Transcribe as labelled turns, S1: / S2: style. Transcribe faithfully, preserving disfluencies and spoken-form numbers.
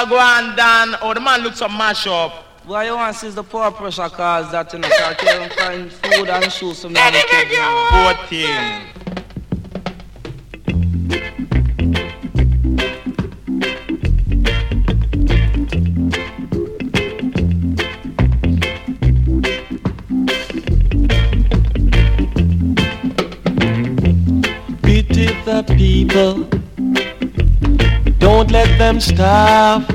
S1: go on, Dan? Oh, the man looks a mash up.
S2: Why you want to see the poor pressure cause that, you know, so I can't find food and shoes for me.
S1: Poor thing.
S3: Pity the people, don't let them starve.